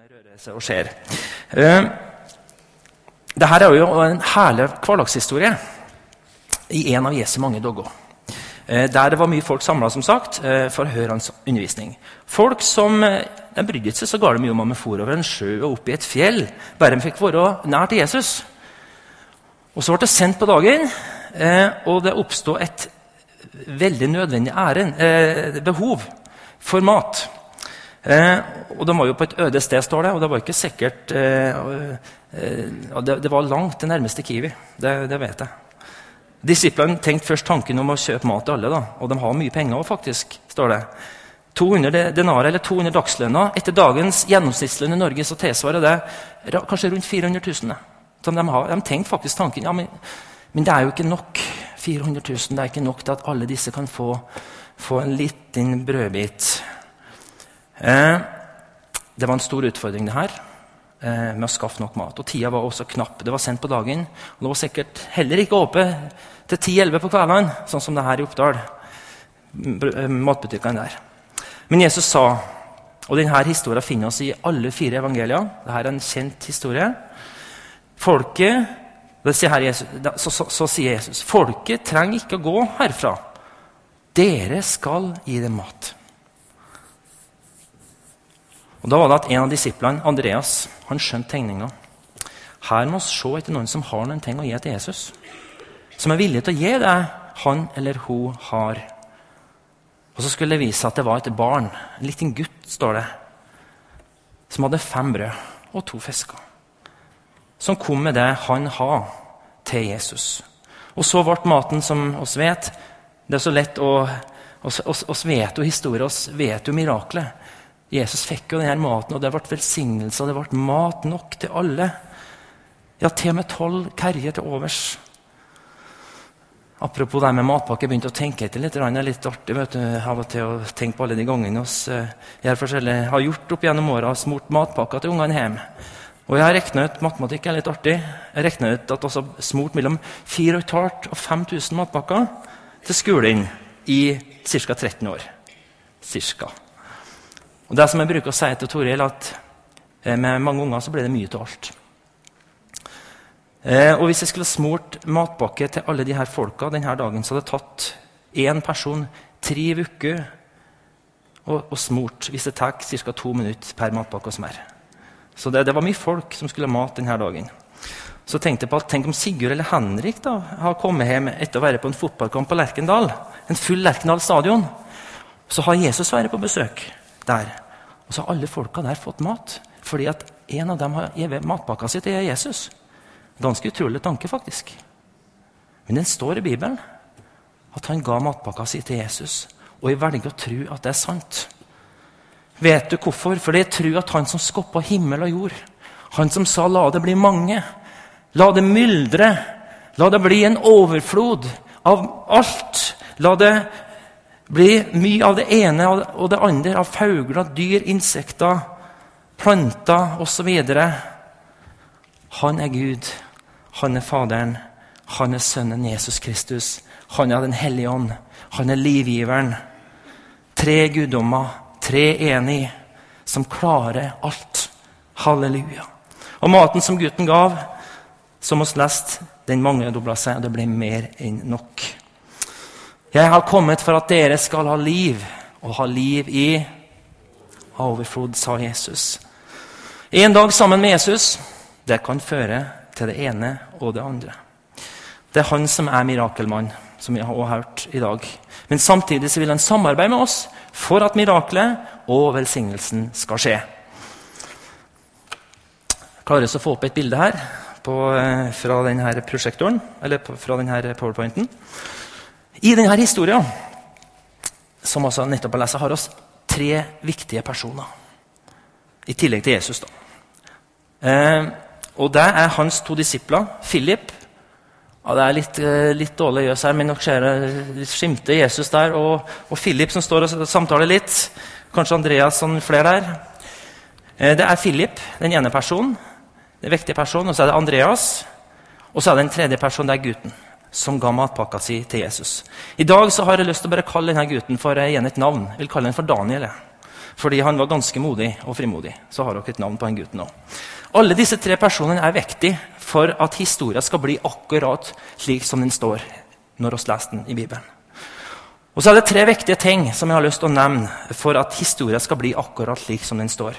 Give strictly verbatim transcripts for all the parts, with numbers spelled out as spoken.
rører seg og skjer. Uh, Dette er jo en herlig hverdagshistorie i en av Jesu mange dogger. Uh, der det var mye folk samlet, som sagt, uh, for å høre hans undervisning. Folk som uh, de brydde seg så galt mye om at de for over en sjø og opp i et fjell, bare de fikk være nær til Jesus. Og så ble det sendt på dagen, uh, og det oppstod et veldig nødvendig æren, uh, behov for mat. Eh, og de var jo på et øde sted, står det, og det var ikke sikkert eh, eh, det, det var langt det nærmeste Kiwi, det, det vet jeg. Disiplene tenkte først tanken om å kjøpe mat til alle, da, og de har mye penger også, faktisk, står det. to hundre denarer eller to hundre dagslønner. Etter dagens gjennomsnittslønn i Norge så tilsvarer det kanskje rundt fire hundre tusen. Som de, har. De tenkte faktisk tanken, ja, men, men det er jo ikke nok. fire hundre tusen, det er ikke nok til at alle disse kan få, få en liten brødbit. Eh, det var en stor utfordring det her, eh, med å skaffe nok mat. Og tida var også knapp. Det var sent på dagen, og det var sikkert heller ikke åpent til ti elleve på kvelden, sånn som det her i Oppdal, matbutikkene der. Men Jesus sa, og denne historien finner oss i alle fire evangelier, dette er en kjent historie, folket, det sier her Jesus, så, så, så sier Jesus, folket trenger ikke å gå herfra. Dere skal gi dem mat. Og da var det at en av disiplene, Andreas, han skjønte tegningen. Her må vi se etter noen som har noen ting å gi til Jesus. Som er villig til å gi det han eller hun har. Og så skulle det vise at det var et barn, en liten gutt, står det, som hadde fem brød og to fisker. Som kom med det han har til Jesus. Og så ble maten, som oss vet, det er så lett å, oss, oss, oss vet jo historie, oss vet jo miraklet. Jesus fikk jo denne maten, og det ble velsignelse, og det ble mat nok til alle. Ja, til og med tolv kerger til overs. Apropos det med matpakke, jeg begynte å tenke etter litt, det er litt artig, vet du, av og til å tenke på alle de gangene oss, jeg har gjort opp gjennom året, smurt matpakker til ungene hjemme. Og jeg har regnet ut, matematikk er litt artig, jeg regnet ut at også smurt mellom fire og et halvt og fem tusen matpakker til skolen i cirka tretten år. Cirka. Og det som jeg bruker å si til Toril, at med mange unger så blir det mye til alt. Eh, og hvis jeg skulle smurt matpakke til alle de her folka denne dagen, så hadde det tatt en person tre uker og, og smurt, hvis det tar cirka to minutter per matpakke og smør. Så det, det var mye folk som skulle ha mat denne dagen. Så tenkte jeg på at, tenk om Sigurd eller Henrik da, har kommet hjem etter å være på en fotballkamp på Lerkendal, en full Lerkendal stadion. Så har Jesus vært på besøk der. Og så har alle folka der fått mat, fordi at en av dem har givet matpakka si til Jesus. Ganske utrolig tanke, faktisk. Men den står i Bibelen, at han ga matpakka si til Jesus, og jeg velger å tro at det er sant. Vet du hvorfor? Fordi jeg tror at han som skapte himmel og jord, han som sa la det bli mange, la det myldre, la det bli en overflod av alt, la det bli mye av det ene og det andre, av fugler, dyr, insekter, planter og så videre. Han er Gud, han er Faderen, han er Sønnen Jesus Kristus, han er den hellige ånd, han er livgiveren. Tre guddommer, tre enig, som klarer alt. Halleluja. Og maten som gutten gav, som oss lest, den mangedoblet seg, og det ble mer enn nok. Jeg har kommet for at dere skal ha liv, og ha liv i overflod, sa Jesus. En dag sammen med Jesus, det kan føre til det ene og det andre. Det er han som er mirakelmann, som vi har også hørt i dag. Men samtidig så vil han samarbeide med oss for at miraklet og velsignelsen skal skje. Klarer jeg å få opp et bilde her på, fra denne prosjektoren, eller på, fra denne powerpointen. I denne historien, som også nettopp har lest, har oss tre viktige personer, i tillegg til Jesus da. Eh, og det er hans to disipler, Philip, ja, det er litt, litt dårlig gjøs her, men nok skjer det skimte Jesus der, og, og Philip som står og samtaler litt, kanskje Andreas og flere der. Eh, det er Philip, den ene personen, den viktige personen, og så er det Andreas, og så er det den tredje personen, det er gutten, som ga matpakka si til Jesus. I dag så har jeg lyst til å bare kalle denne gutten for igjen et navn. Jeg vil kalle den for Daniel. fordi han var ganske modig og frimodig. Så har dere et navn på en gutt nå. Alle disse tre personene er viktige for at historien skal bli akkurat slik som den står når vi leser den i Bibelen. Og så er det tre viktige ting som jeg har lyst til å nevne for at historien skal bli akkurat slik som den står.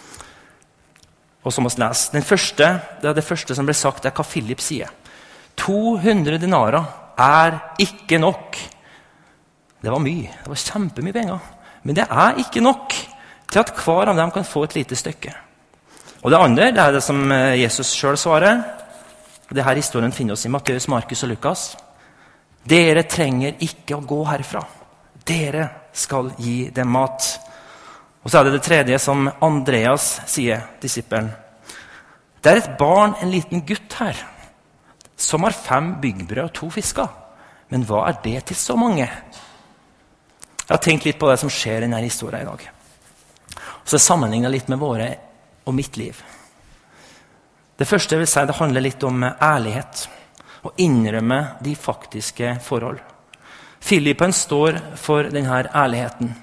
Og som vi leser. Den første, det er det første som ble sagt, det er hva Philip sier. to hundre denarer er ikke nok. Det var mye, det var kjempemye penger. Men det er ikke nok til at hver av dem kan få et lite stykke. Og det andre, det er det som Jesus selv svarer. Denne historien finner oss i Matteus, Markus og Lukas. Dere trenger ikke å gå herfra. Dere skal gi dem mat. Og så er det det tredje som Andreas sier, disippelen. Det er et barn, en liten gutt her, som har fem byggbrød og to fisker. Men hva er det til så mange? Jeg har tenkt litt på det som skjer i denne historien i dag. Og så sammenlignet litt med våre og mitt liv. Det første jeg vil si, det handler litt om ærlighet. Å innrømme de faktiske forhold. Filippen står for denne ærligheten.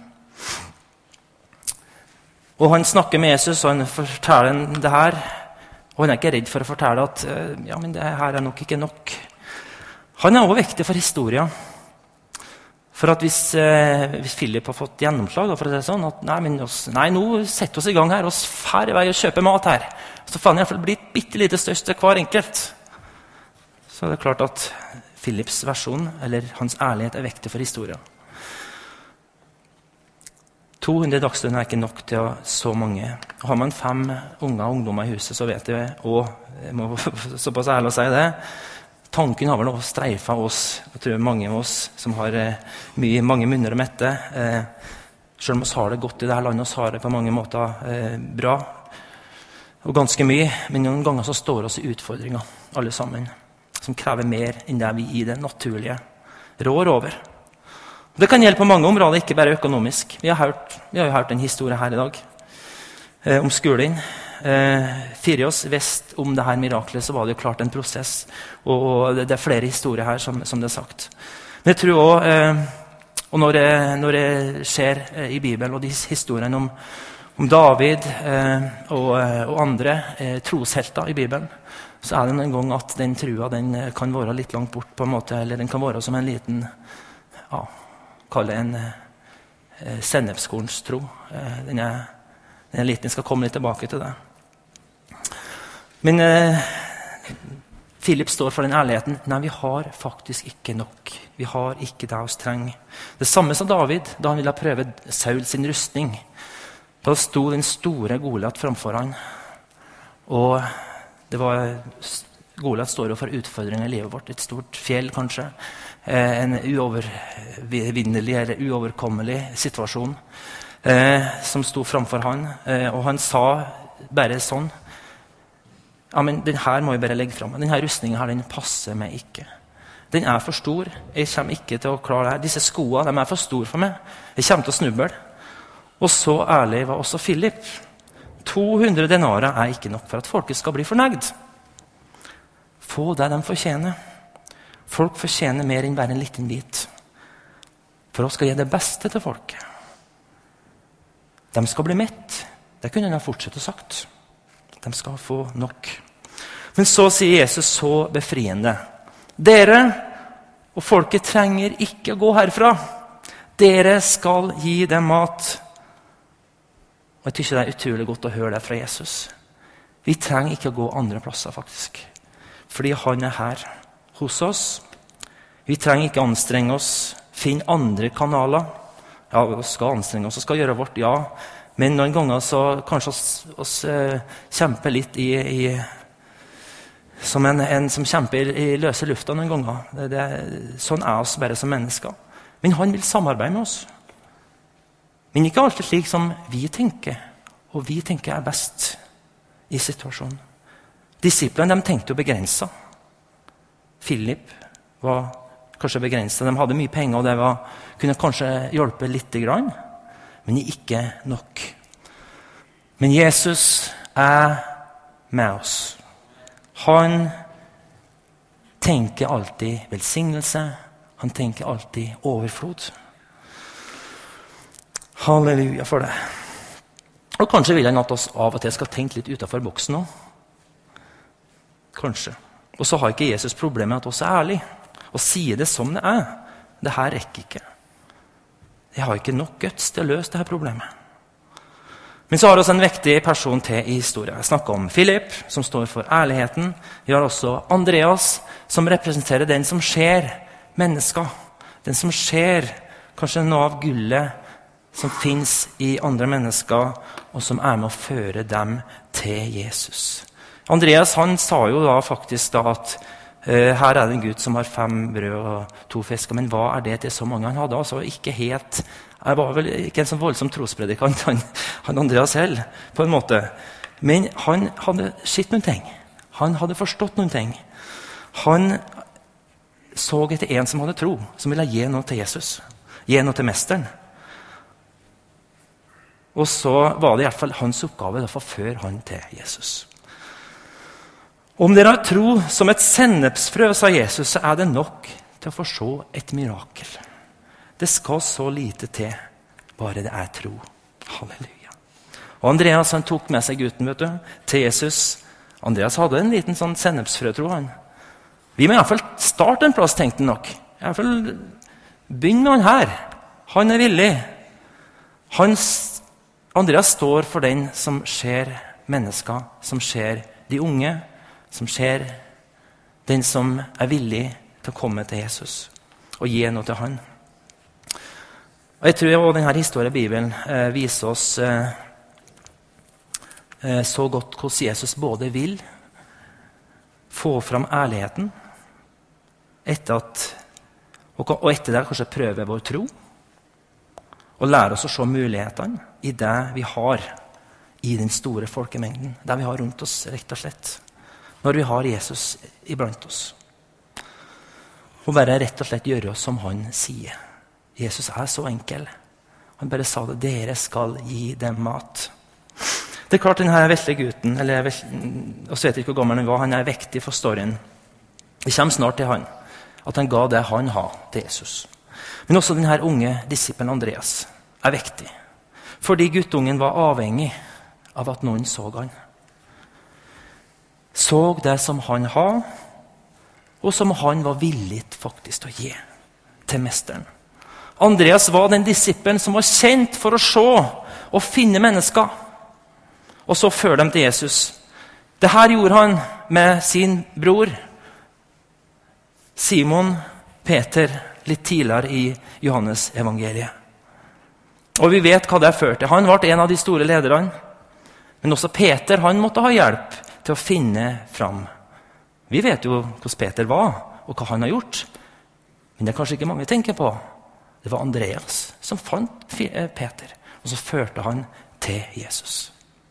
Og han snakker med Jesus, og han forteller ham det her. Og han er ikke redd for å fortelle at ja, men det her er nok ikke nok. Han er også viktig for historien. For at hvis, eh, hvis Philip har fått gjennomslag, for å si det sånn, at nei, men oss, nei, nå setter oss i gang her, og færre vei å kjøpe mat her. Så får han i hvert fall bli et bitte lite størst til hver enkelt. Så er det klart at Philips versjon, eller hans ærlighet, er viktig for historien. to hundre dagsstunder er ikke nok til så mange. Har man fem unge og ungdommer i huset, så vet jeg, og jeg må såpass ærlig å si det, tanken har vel også streifet oss, jeg tror mange av oss som har eh, mye, mange munner å mette. Eh, selv om vi har det godt i dette landet, vi har det på mange måter eh, bra, og ganske mye, men noen ganger så står oss i utfordringer, alle sammen, som krever mer enn det vi i det naturlige rår over. Det kan gjelde på mange områder, ikke bare økonomisk. Vi har hørt, vi har jo hørt en historie her i dag eh, om skolen. Eh, fire oss vest om det her miraklet, så var det jo klart en prosess. Og, og det, det er flere historier her, som, som det er sagt. Men jeg tror også, eh, og når det, når det skjer eh, i Bibelen, og de historiene om, om David eh, og, og andre eh, troshelter i Bibelen, så er det noen gang at den trua den kan være litt langt bort på en måte, eller den kan være som en liten, ja, kall det en eh, sennepskorns tro. Eh, den, er, den er liten, jeg skal komme litt tilbake til det. Men eh, Philip står for den ærligheten. Nei, vi har faktisk ikke nok. Vi har ikke det oss trenger. Det samme som David, da han ville prøve Saul sin rustning. Da sto den store Goliat framfor han. Og det var, Goliat står jo for utfordringer i livet vårt. Et stort fjell, kanskje. Eh, en uovervinnelig eller uoverkommelig situasjon eh, som sto framfor han. Eh, og han sa bare sånn, ja, men den her må jeg bare legge frem. Denne rustningen her, den passer meg ikke. Den er for stor. Jeg kommer ikke til å klare det her. Disse skoene, de er for store for meg. Jeg kommer til å snuble. Og så ærlig var også Philip. to hundre denarer er ikke nok for at folket skal bli fornøyd. Få det de fortjener. Folk fortjener mer enn bare en liten bit. For å skal gi det beste til folket. De skal bli mett. Det kunne de fortsette sagt. De skal få nok. Men så sier Jesus så befriende. Dere og folket trenger ikke å gå herfra. Dere skal gi dem mat. Og jeg synes det er utrolig godt å høre det fra Jesus. Vi trenger ikke å gå andre plasser faktisk. Fordi han er her hos oss. Vi trenger ikke anstrenge oss. Finn andre kanaler. Ja, vi skal anstrenge oss og skal gjøre vårt, ja. Men noen ganger så kanskje oss, oss uh, kjemper litt i, i som en, en som kjemper i, i løse lufta noen ganger. Det, det, sånn er oss bare som mennesker. Men han vil samarbeide med oss. Men ikke alltid slik som vi tenker, og vi tenker er best i situasjonen. Disiplene, de tenkte jo begrenset. Philip var kanskje begrenset. De hadde mye penger, og det var, kunne kanskje hjelpe litt grann. Men ikke nok. Men Jesus er med oss. Han tenker alltid velsignelse. Han tenker alltid overflod. Halleluja for det. Og kanskje vil han at oss av og til skal tenke litt utenfor boksen også. Kanskje. Og så har ikke Jesus problemet med at oss er ærlige og sier det som det er. Det her rekker ikke. Jeg har ikke nok guts til å løse dette problemet. Men så har vi også en viktig person til i historien. Jeg snakker om Philip, som står for ærligheten. Vi har også Andreas, som representerer den som ser mennesker. Den som ser kanskje noe av gullet som finnes i andre mennesker, og som er med å føre dem til Jesus. Andreas han sa jo da faktisk da at uh, her er det en Gud som har fem brød og to fisker, men hva er det til så mange? Han hadde altså ikke helt, jeg var vel ikke en sånn voldsom trospredikant, han, han Andreas selv, på en måte. Men han hadde sett noen ting. Han hadde forstått noen ting. Han så etter en som hadde tro, som ville gi noe til Jesus, gi noe til mesteren. Og så var det i hvert fall hans oppgave å føre han til Jesus. Om dere har tro som et sennepsfrø, sa Jesus, så er det nok til å få se et mirakel. Det skal så lite til, bare det er tro. Halleluja. Og Andreas han tok med seg gutten vet du, til Jesus. Andreas hadde en liten sånn sennepsfrø, tror han. Vi må i hvert fall starte en plass, tenkte han nok. I hvert fall begynne med han her. Han er villig. Han Andreas står for den som ser mennesker, som ser de unge, som ser den som er villig til å komme til Jesus og gi noe til han. Og jeg tror også denne historien i Bibelen eh, viser oss eh, eh, så godt hvordan Jesus både vil få fram ærligheten etter at, og, og etter det kanskje prøve vår tro og lære oss å se mulighetene i det vi har i den store folkemengden, det vi har rundt oss, rett og slett. Når vi har Jesus iblant oss. Og bare rett og slett gjøre oss som han sier. Jesus er så enkel. Han bare sa det, dere skal gi dem mat. Det er klart denne vesle gutten, eller jeg vet ikke hvor gammel han var, han er viktig for storyen. Det kommer snart til han, at han ga det han har til Jesus. Men også denne unge disippelen Andreas er viktig. Fordi guttungen var avhengig av at noen så han. Så det som han har, og som han var villig faktisk å gi til mesteren. Andreas var den disippelen som var kjent for å se og finne mennesker, og så føre dem til Jesus. Dette gjorde han med sin bror, Simon Peter, litt tidligere i Johannes evangeliet. Og vi vet hva det førte. Han ble en av de store lederne, men også Peter, han måtte ha hjelp til å finne fram. Vi vet jo hvordan Peter var, og hva han har gjort. Men det er kanskje ikke mange tenker på. Det var Andreas som fant Peter, og så førte han til Jesus.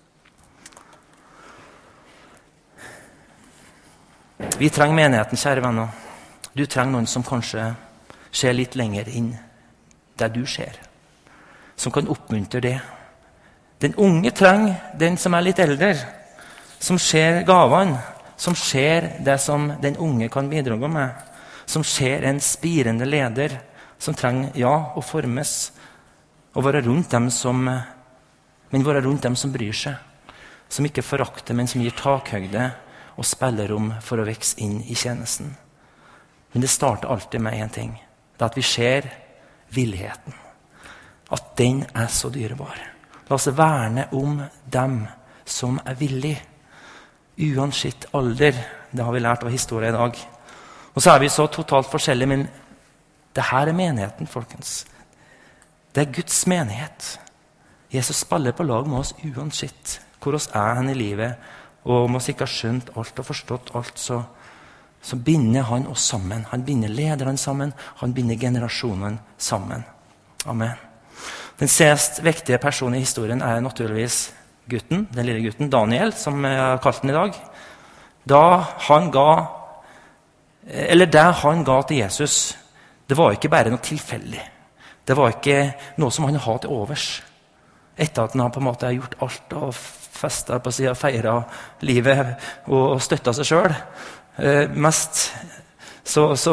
Vi trenger menigheten, kjære venner. Du trenger noen som kanskje ser litt lenger inn der du ser, som kan oppmuntre det. Den unge trenger den som er litt eldre, som ser gavene, som ser det som den unge kan bidra med, som ser en spirende leder, som trenger, ja, å formes, og være rundt dem som, men være rundt dem som bryr seg, som ikke forakter, men som gir takhøyde og spillerom for å vekse inn i tjenesten. Men det starter alltid med en ting, det er at vi ser villigheten, at den er så dyrebar. La oss verne om dem som er villige, uansett alder. Det har vi lært av historien i dag. Og så er vi så totalt forskjellige, men det her er menigheten, folkens. Det er Guds menighet. Jesus spiller på lag med oss uansett hvor oss er hen i livet, og om oss ikke har skjønt alt og forstått alt, så, så binder han oss sammen. Han binder lederne sammen, han binder generasjonen sammen. Amen. Den sest viktige personen i historien er naturligvis gutten, den lille gutten, Daniel, som jeg har kalt den i dag. Da han ga, eller det han ga til Jesus, det var ikke bare noe tilfeldig. Det var ikke noe som han hadde til overs. Etter at han på en måte har gjort alt og festet på siden, feiret livet og støttet seg selv. Eh, mest så, så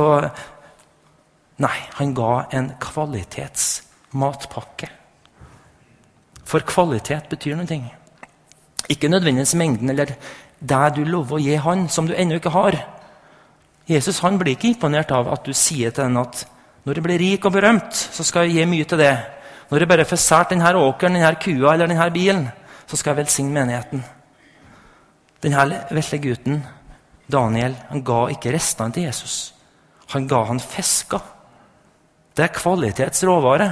nei, han ga en kvalitetsmatpakke. For kvalitet betyr noe. Ikke nødvendigvis mengden eller det du lover å gi han som du ennå ikke har. Jesus han blir ikke imponert av at du sier til henne at når jeg blir rik og berømt, så skal jeg gi mye til det. Når jeg bare får sært denne åkeren, denne kua eller denne bilen, så skal jeg velsigne menigheten. Denne vesle gutten, Daniel, han ga ikke restene til Jesus. Han ga han fisker. Det er kvalitetsråvare.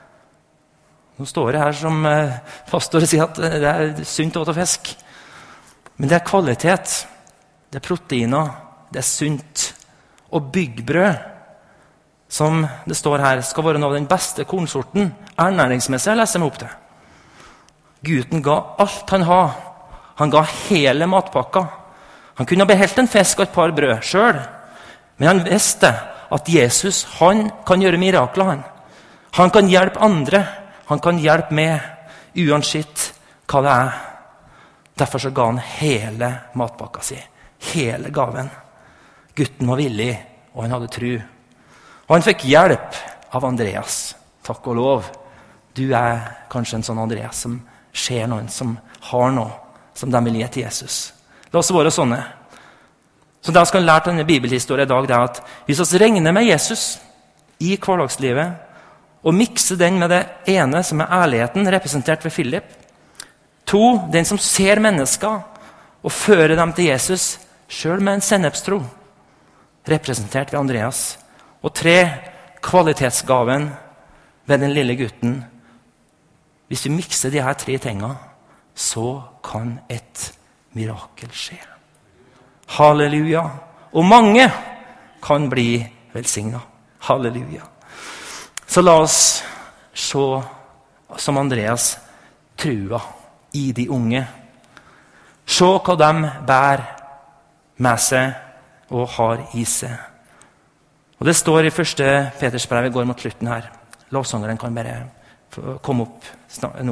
Nå står jeg her som pastor og sier at det er sunt å ta fisk. Men det er kvalitet. Det er proteiner. Det er sunt. Og byggbrød, som det står her, skal være noe av den beste kornsorten. Ernæringsmessig jeg leser meg opp til. Gutten ga alt han har. Han ga hele matpakka. Han kunne ha beholdt en fisk og et par brød selv. Men han visste at Jesus, han kan gjøre mirakler. Han, han kan hjelpe andre. Han kan hjelpe meg, uansett hva det er. Derfor så ga han hele matpakka si. Hele gaven. Gutten var villig, og han hadde tro. Og han fikk hjelp av Andreas. Takk og lov. Du er kanskje en sånn Andreas som ser noen, som har noe, som de vil gi til Jesus. La oss være sånne. Så det vi skal lære av denne bibelhistorien i dag, det er at hvis vi regner med Jesus i hverdagslivet, og mikser den med det ene som er ærligheten, representert ved Philip. To, den som ser mennesker og fører dem til Jesus, selv med en sennepstro, representert ved Andreas. Og tre, kvalitetsgaven ved den lille gutten. Hvis vi mikser de her tre tingene, så kan et mirakel skje. Halleluja. Og mange kan bli velsignet. Halleluja. Så la oss se som Andreas trua i de unge. Se hva de bærer med seg og har i seg. Og det står i første Peters brev, går mot slutten her. Lovsangeren kan bare komme opp nå.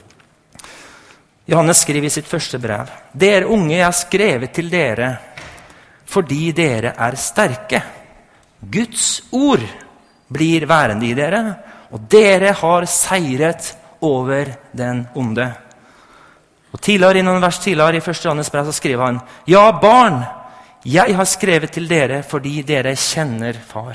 Johannes skriver i sitt første brev: Dere unge er skrevet til dere fordi dere er sterke. Guds ord blir værende i dere, og dere har seiret over den onde. Og tidligere, i noen vers tidligere, i første Johannes brev, så skriver han: Ja, barn, jeg har skrevet til dere fordi dere kjenner far.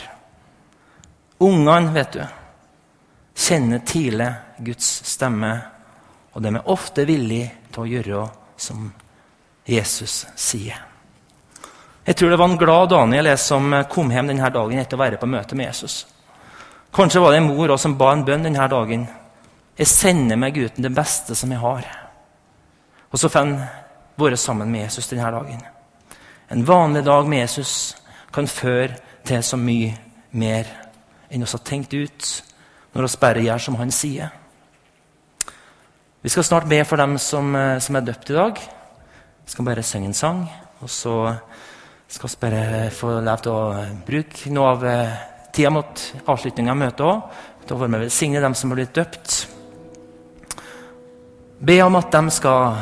Ungene, vet du, kjenner tidlig Guds stemme, og de er ofte villige til å gjøre som Jesus sier. Jeg tror det var en glad Daniel som kom hjem denne dagen etter å være på møte med Jesus. Kanskje var det en mor også som ba en bønn denne dagen. Jeg sender meg Guden det beste som jeg har. Og så får han være sammen med Jesus denne dagen. En vanlig dag med Jesus kan føre til så mye mer enn vi har tenkt ut når vi bare gjør som han sier. Vi skal snart be for dem som, som er døpt i dag. Vi skal bare synge en sang, og så skal vi bare få lov til å bruke noe av tida mot avslutningen av møtet også, til å være med å velsigne dem som har blitt døpt. Be om at de skal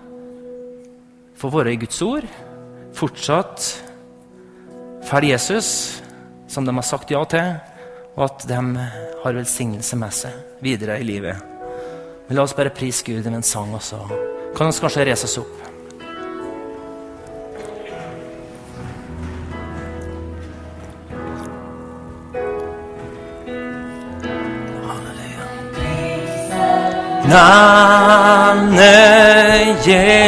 få være i Guds ord, fortsatt følge Jesus, som de har sagt ja til, og at de har velsignelse med seg videre i livet. Men la oss bare prise Gud med en sang også. Kan vi kanskje reise oss opp? Navnet Jesus.